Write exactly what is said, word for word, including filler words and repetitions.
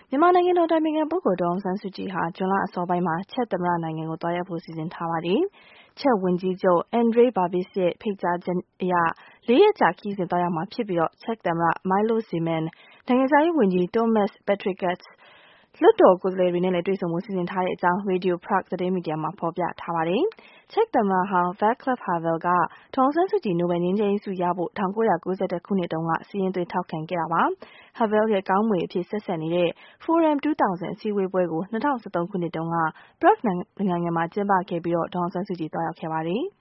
မြန်မာနိုင်ငံတော်တိုင်ပင်ခံပုဂ္ဂိုလ်ဒေါ်အောင်ဆန်းစုကြည်ဟာဇွန်လအစောပိုင်းမှာချက်သမ္မတနိုင်ငံကိုသွားရောက်ဖို့စီစဉ်ထားပါတယ်။ချက်ဝန်ကြီးချုပ် Andrej Babis ရဲ့ဖိတ်ကြားချက်အရလေးရက်ကြာခရီးစဉ်သွားရောက်မှာဖြစ်ပြီးချက်သမ္မတ Milo Zeman ၊နိုင်ငံခြားရေးဝန်ကြီး Tomas Petricek ၊လွှတ်တော်ကိုယ်စားလှယ်တွေနဲ့လည်းတွေ့ဆုံဖို့စီစဉ်ထားကြောင်း Radio Praha သတင်းမီဒီယာမှာဖော်ပြထားပါတယ်။ချက်သမ္မတဟောင်း Václav Havel ကဒေါ်အောင်ဆန်းစုကြည်နိုဘယ်ငြိမ်းချမ်းရေးဆုရဖို့၁၉၉၁ခုနှစ်တုန်းကစာရင်းသွင်းထောက်ခံခဲ့တာပါ။ Havel ရဲ့ကောင်းမွေအဖြစ်ဆက်စပ်နေတဲ့ Forum ၂၀၀၀ အစည်းအဝေးပွဲကို၂၀၁၃ခုနှစ်တုန်းက Prague နိုင်ငံမှာကျင်းပခဲ့ပြီးဒေါ်အောင်ဆန်းစုကြည်သွားရောက်ခဲ့ပါတယ်။